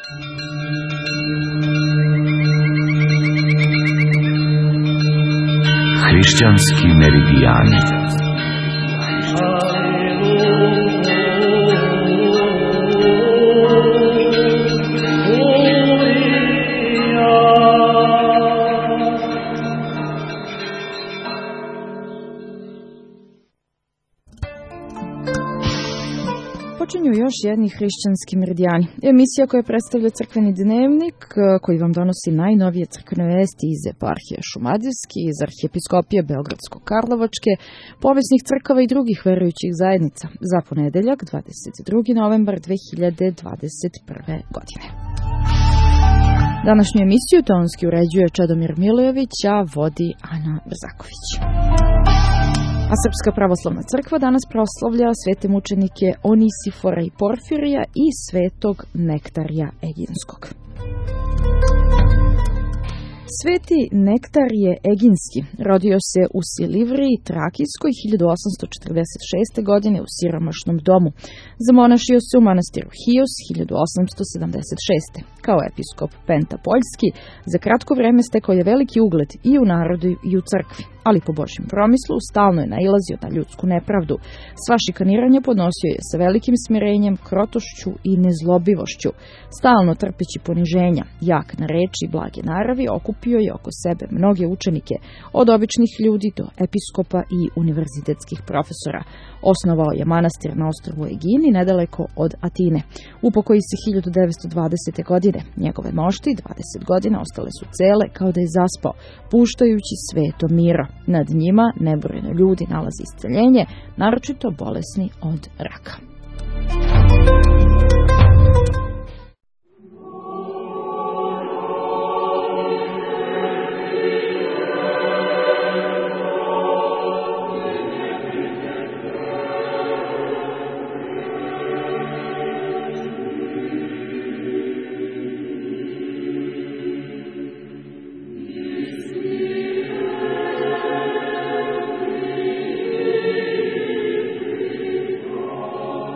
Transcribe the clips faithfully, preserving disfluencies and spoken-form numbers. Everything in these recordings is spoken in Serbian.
Hrišćanski meridijani. Počinju još jedni hrišćanski meridijani. Emisija koja predstavlja crkveni dnevnik koji vam donosi najnovije crkvene vesti iz eparhije Šumadijski, iz arhijepiskopije Beogradsko-Karlovačke, povijesnih crkava i drugih verujućih zajednica za ponedeljak dvadeset drugi novembar dve hiljade dvadeset prve. godine. Današnju emisiju tonski uređuje Čedomir Milojević, a vodi Ana Brzaković. A Srpska pravoslavna crkva danas proslavlja svete mučenike Onisifora i Porfirija i svetog Nektarija Eginskog. Sveti Nektarije Eginski rodio se u Silivriji Trakijskoj hiljadu osamsto četrdeset šeste. godine u siromašnom domu. Zamonašio se u manastiru Hios hiljadu osamsto sedamdeset šeste. Kao episkop Pentapoljski, za kratko vreme stekao je veliki ugled i u narodu i u crkvi, ali po Božjem promislu stalno je nailazio na ljudsku nepravdu. Sva šikaniranja podnosio je sa velikim smirenjem, krotošću i nezlobivošću. Stalno trpeći poniženja, jak na reči i blage naravi, okupio je oko sebe mnoge učenike, od običnih ljudi do episkopa i univerzitetskih profesora. Osnovao je manastir na ostrvu Egini, nedaleko od Atine. Upokoji se hiljadu devetsto dvadesete. godine. Njegove mošti dvadeset godina ostale su cele kao da je zaspao, puštajući sveto miro. Nad njima nebrojeno ljudi nalazi isceljenje, naročito bolesni od raka. Oh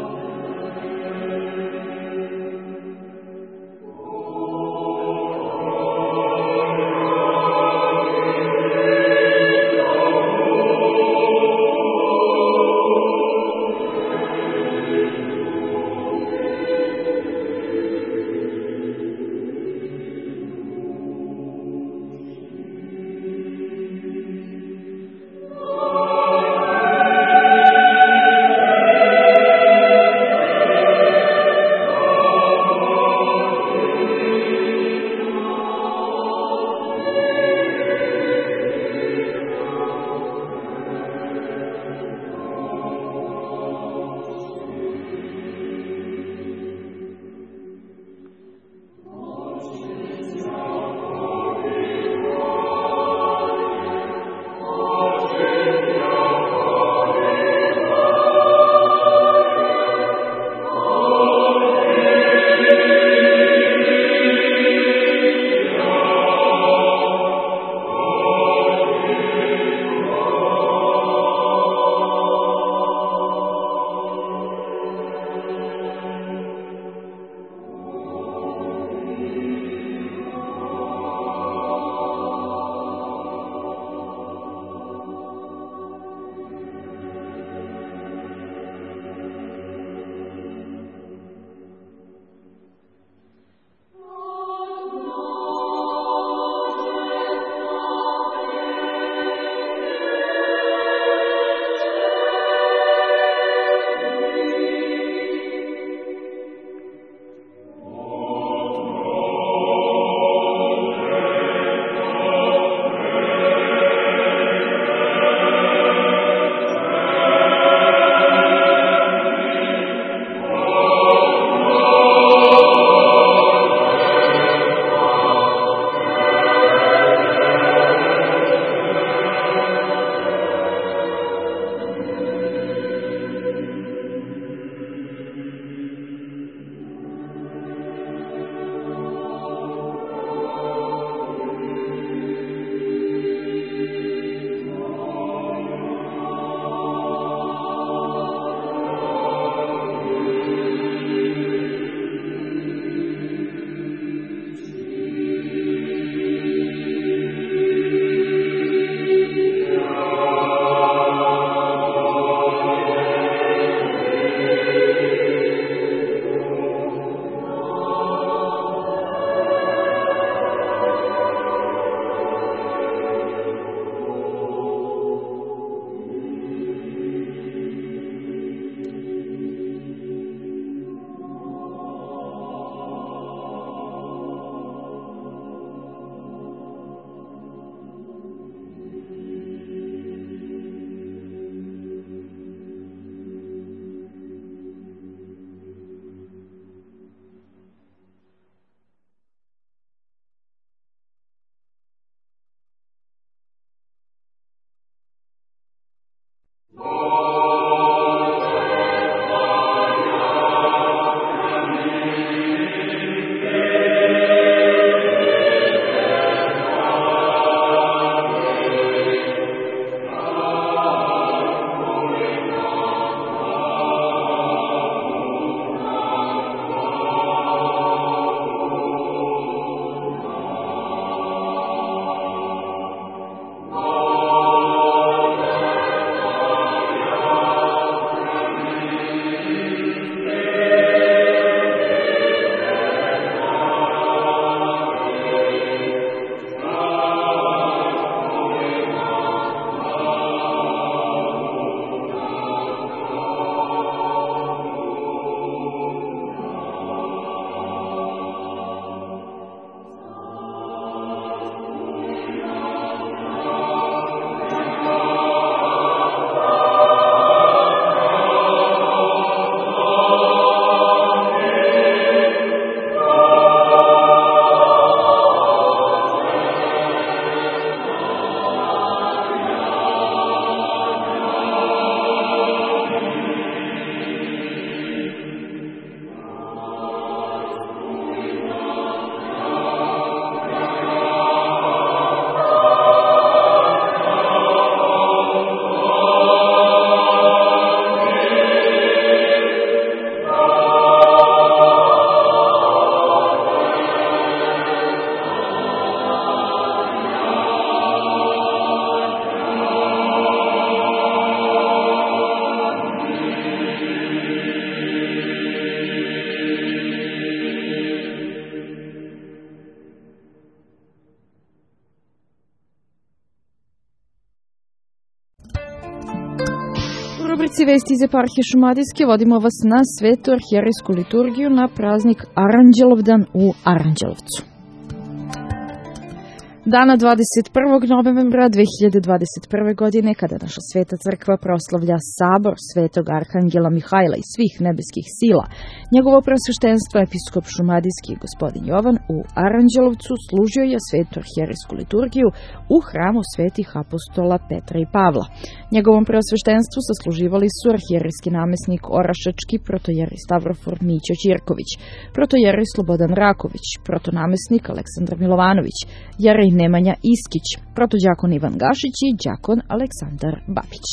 rubrici Vesti iz eparhije Šumadijske vodimo vas na svetu arhijerejsku liturgiju na praznik Aranđelovdan u Aranđelovcu. Dana dvadeset prvog novembra dve hiljade dvadeset prve. godine, kada naša sveta crkva proslavlja sabor svetog arhangela Mihajla i svih nebeskih sila, njegovo preosveštenstvo episkop Šumadijski gospodin Jovan u Aranđelovcu služio je svetu arhijerejsku liturgiju u hramu svetih apostola Petra i Pavla. Njegovom preosveštenstvu sasluživali su arhijerejski namesnik Orašački, protojerej Stavrofor Mićo Ćirković, protojerej Slobodan Raković, protonamesnik Aleksandar Milovanović, jerej Nemanja Iskić, protođakon Ivan Gašić i đakon Aleksandar Babić.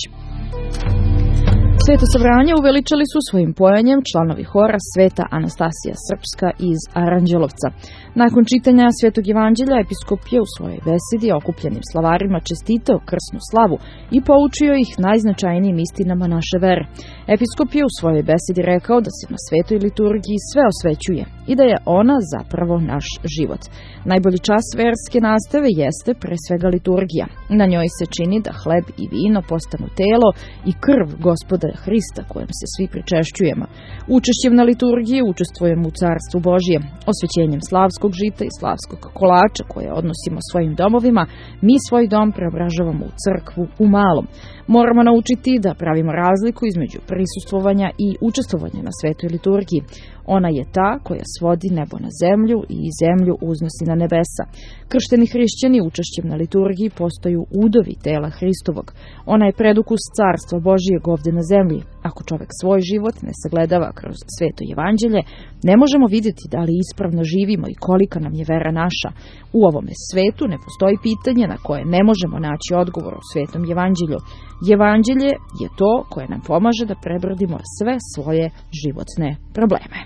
Sveto sabranje uveličali su svojim pojanjem članovi hora Sveta Anastasija Srpska iz Aranđelovca. Nakon čitanja Svetog evanđelja, episkop je u svojoj besedi okupljenim slavarima čestitao krsnu slavu i poučio ih najznačajnijim istinama naše vere. Episkop je u svojoj besedi rekao da se na svetoj liturgiji sve osvećuje i da je ona zapravo naš život. Najbolji čas verske nastave jeste pre svega liturgija. Na njoj se čini da hleb i vino postanu telo i krv Gospoda Hrista kojem se svi pričešćujemo. Učešćem na liturgiji učestvujemo u Carstvu Božijem. Osvećenjem slavskog žita i slavskog kolača koje odnosimo svojim domovima, mi svoj dom preobražavamo u crkvu u malom. Moramo naučiti da pravimo razliku između prisustvovanja i učestvovanja na svetoj liturgiji. Ona je ta koja svodi nebo na zemlju i zemlju uznosi na nebesa. Kršteni hrišćani učešćem na liturgiji postaju udovi tela Hristovog. Ona je predukus Carstva Božijeg ovde na zemlji. Ako čovek svoj život ne sagledava kroz sveto evanđelje, ne možemo vidjeti da li ispravno živimo i kolika nam je vera naša. U ovome svetu ne postoji pitanje na koje ne možemo naći odgovor u svetom evanđelju. Evanđelje je to koje nam pomaže da prebrodimo sve svoje životne probleme.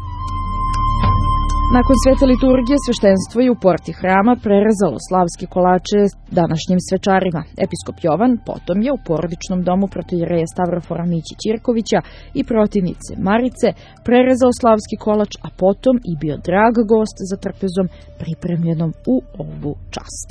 Nakon svete liturgije, sveštenstvo je u porti hrama prerezalo slavske kolače današnjim svečarima. Episkop Jovan potom je u porodičnom domu protojereja Stavrofora Mići Ćirkovića i protivnice Marice prerezao slavski kolač, a potom i bio drag gost za trpezom pripremljenom u ovu čast.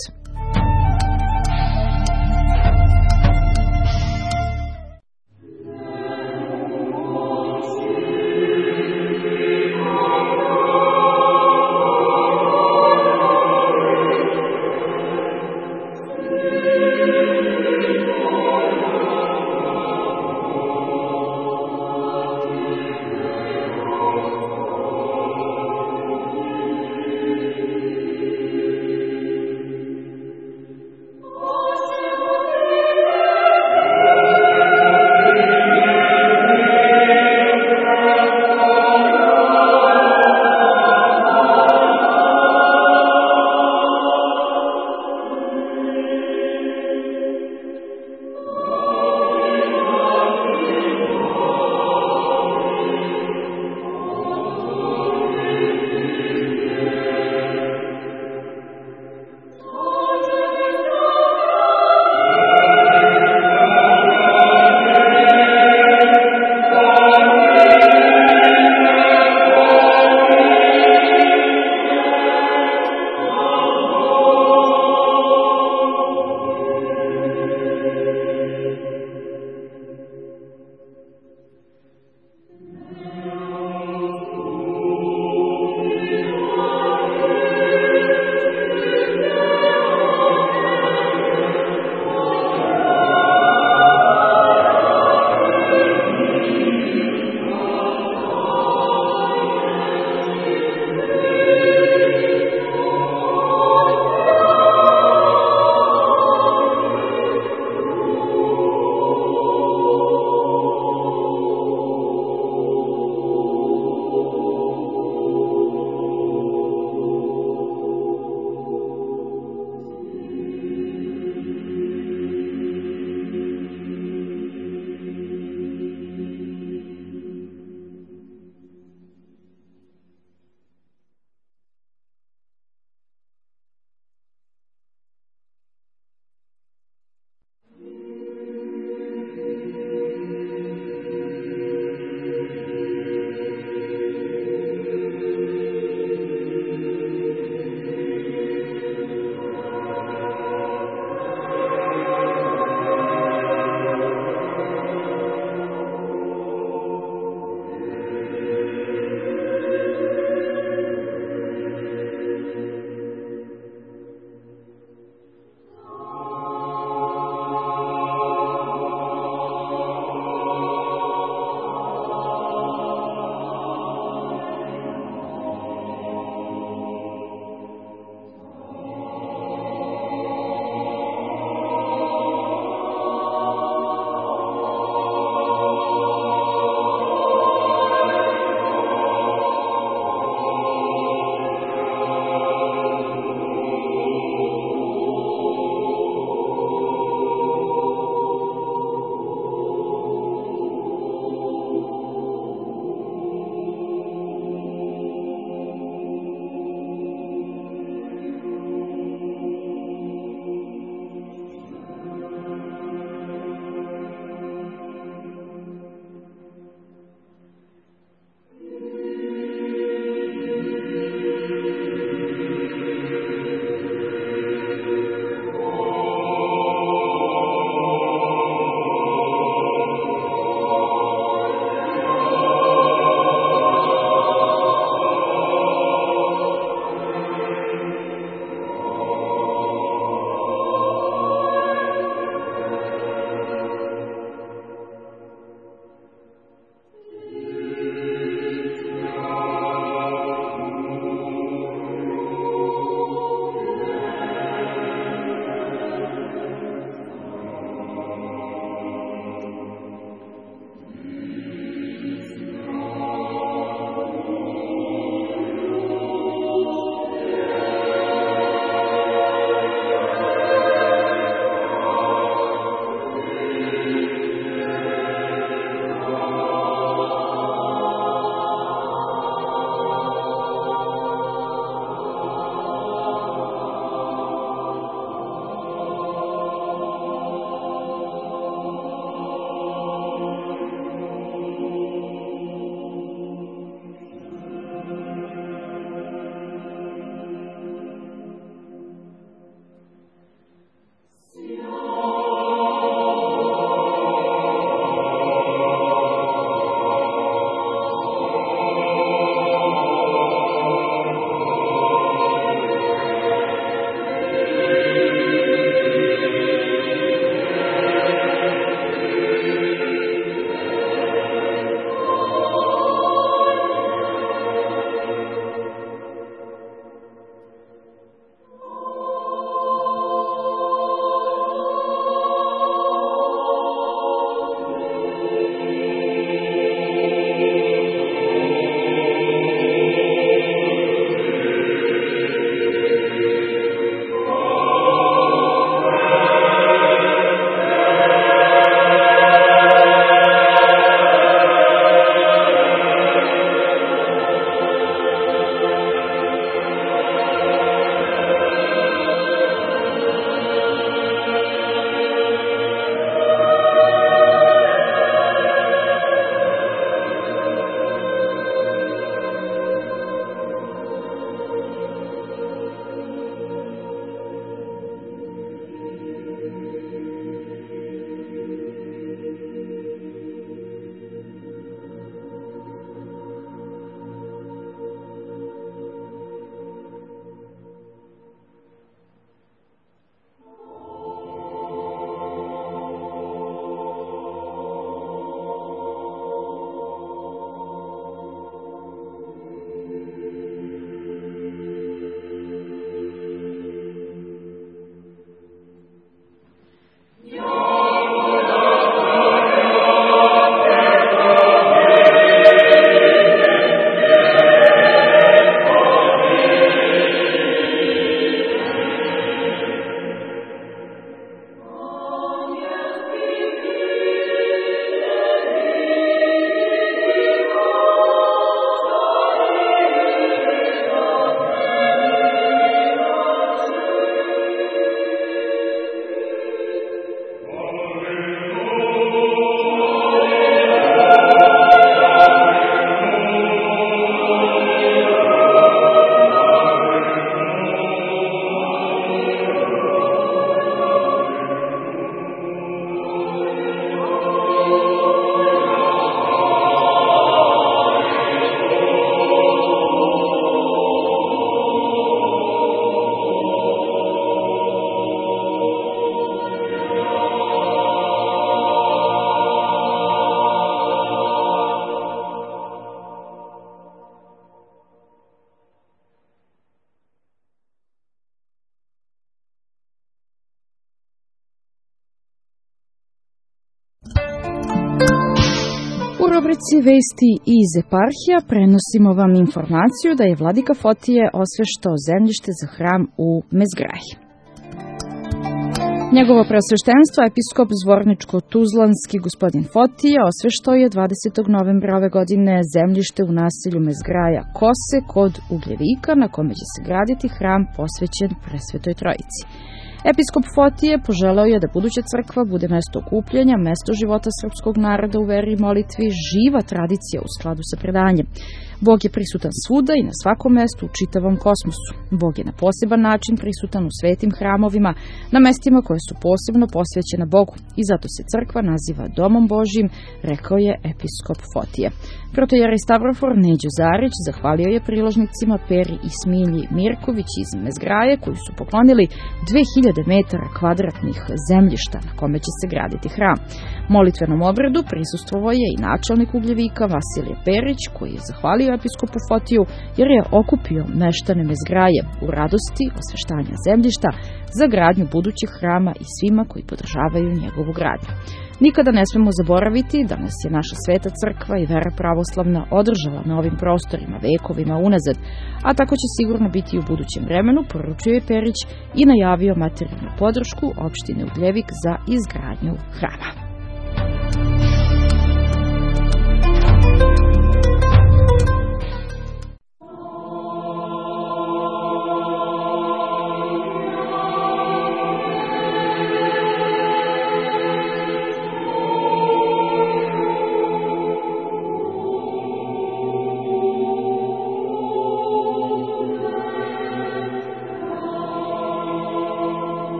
rubrici Vesti iz eparhija prenosimo vam informaciju da je vladika Fotije osveštao zemljište za hram u Mezgraji. Njegovo preosveštenstvo, episkop Zvorničko-Tuzlanski gospodin Fotije, osveštao je dvadesetog novembra ove godine zemljište u naselju Mezgraja Kose kod Ugljevika, na kome će se graditi hram posvećen Presvetoj Trojici. Episkop Fotije poželeo je da buduća crkva bude mesto okupljanja, mesto života srpskog naroda u veri i molitvi, živa tradicija u skladu sa predanjem. Bog je prisutan svuda i na svakom mestu u čitavom kosmosu. Bog je na poseban način prisutan u svetim hramovima, na mestima koje su posebno posvećena Bogu i zato se crkva naziva Domom Božjim, rekao je episkop Fotije. Protojerej Stavrofor Neđo Zarić zahvalio je priložnicima Peri i Smilji Mirković iz Mezgraje koji su poklonili dve hiljade metara kvadratnih zemljišta na kome će se graditi hram. Molitvenom obredu prisustvovao je i načelnik Ugljevika Vasilije Perić koji je zahvalio episkopu Fotiju jer je okupio meštane Mezgraje u radosti osveštanja zemljišta za gradnju budućeg hrama i svima koji podržavaju njegovu gradnju. Nikada ne smemo zaboraviti da nas je naša sveta crkva i vera pravoslavna održala na ovim prostorima vekovima unazad, a tako će sigurno biti i u budućem vremenu, poručio je Perić i najavio materijalnu podršku opštine Ugljevik za izgradnju hrama.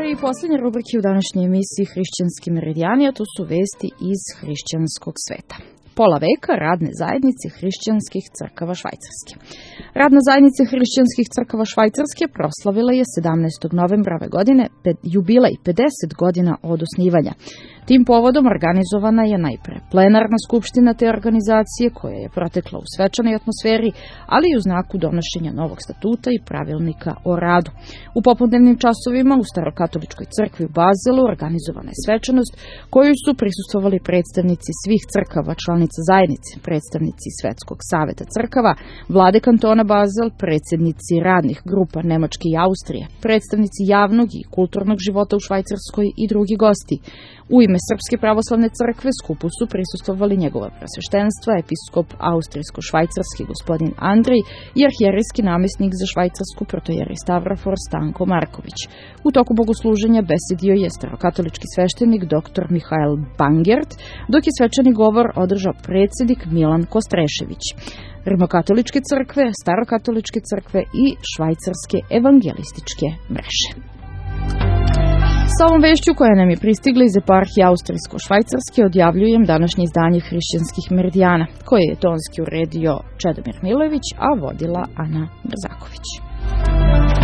Prve i posljednje rubrike u današnjoj emisiji Hrišćanski meridijani, a to su vesti iz hrišćanskog sveta. Pola veka radne zajednice hrišćanskih crkava Švajcarske. Radna zajednica hrišćanskih crkava Švajcarske proslavila je sedamnaestog novembra ove godine jubilej pedeset godina od osnivanja. Tim povodom organizovana je najpre plenarna skupština te organizacije koja je protekla u svečanoj atmosferi, ali i u znaku donošenja novog statuta i pravilnika o radu. U popodnevnim časovima u Starokatoličkoj crkvi u Bazelu organizovana je svečanost koju su prisustvovali predstavnici svih crkava članica zajednice, predstavnici Svetskog saveta crkava, vlade kantona Bazel, predsjednici radnih grupa Nemačke i Austrije, predstavnici javnog i kulturnog života u Švajcarskoj i drugi gosti. U ime Srpske pravoslavne crkve skupu su prisustvovali njegova presveštenstva, episkop austrijsko-švajcarski gospodin Andrej i arhijerijski namjesnik za Švajcarsku protojerej Stavrofor Stanko Marković. U toku bogosluženja besedio je starokatolički sveštenik dr. Mihael Bangert, dok je svečani govor održao predsjednik Milan Kostrešević. Rimokatoličke crkve, starokatoličke crkve i švajcarske evangelističke mreže. Sa ovom vešću koja nam je pristigla iz eparhije Austrijsko-švajcarske odjavljujem današnje izdanje Hrišćanskih meridijana, koje je tonski uredio Čedomir Milojević, a vodila Ana Brzaković.